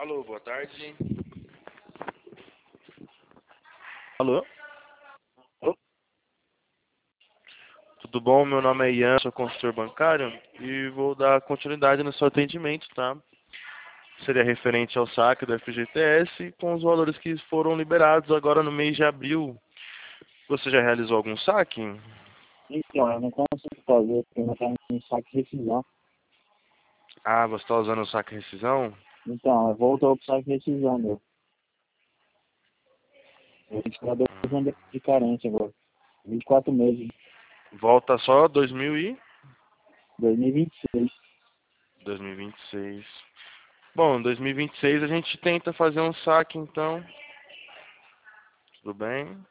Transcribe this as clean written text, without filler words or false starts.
Alô, boa tarde. Alô? Tudo bom? Meu nome é Ian, sou consultor bancário e vou dar continuidade no seu atendimento, tá? Seria referente ao saque do FGTS com os valores que foram liberados agora no mês de abril. Você já realizou algum saque? Então, eu não consigo fazer, porque não está em saque de rescisão. Ah, você está usando o saque rescisão? Então, voltou pro saque de rescisão, meu. Eu tenho que esperar 2 anos de carência agora. 24 meses, Volta só 2026. 2026. Bom, 2026 a gente tenta fazer um saque então. Tudo bem?